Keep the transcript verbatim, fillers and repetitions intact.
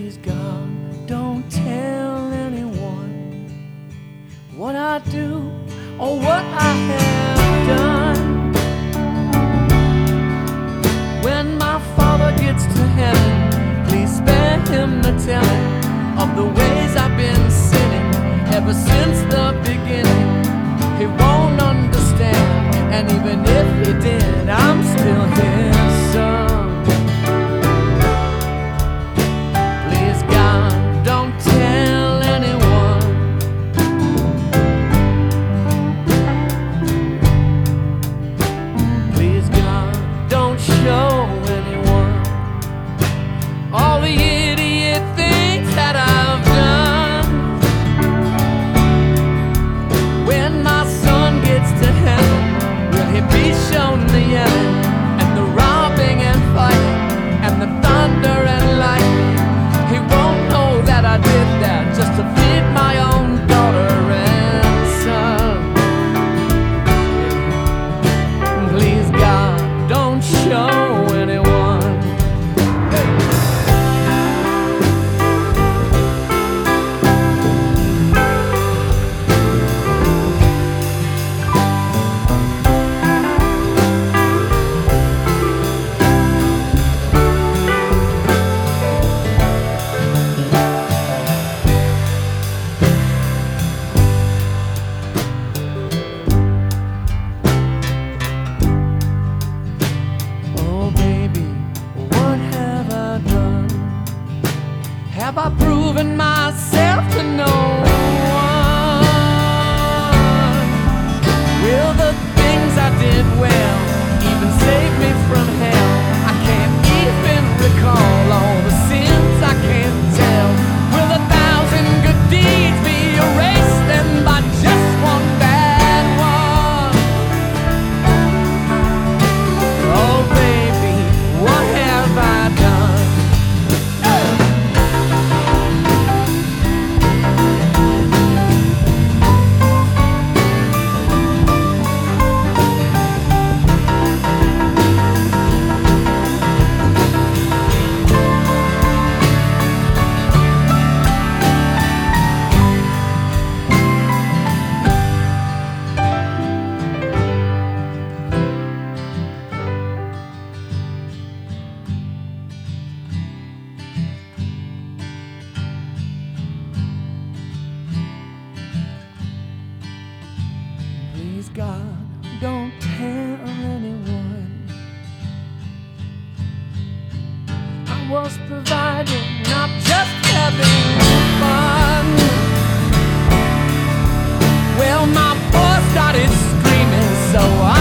Please God, don't tell anyone what I do or what I have done. When my Father gets to heaven, please spare him the telling of the ways I've been sinning ever since the beginning. He won't understand, and even if he did, I'm still his son. Please God, don't tell anyone. Please God, don't show anyone all the idiot things that I've done. When my son gets to heaven, will he be shown the yelling and the robbing and fighting and the thunder and lightning? He won't know that I did that just to feed my own daughter and son. Please God, don't show anyone. Have I proven myself to no one? Will the things I did well even save me from hell? I can't even recall all the sins I can't tell. Will a thousand good deeds be erased then by just one bad one? Oh baby, what have I done? Please God, don't tell anyone. I was providing, not just having fun. Well, my boy started screaming, so I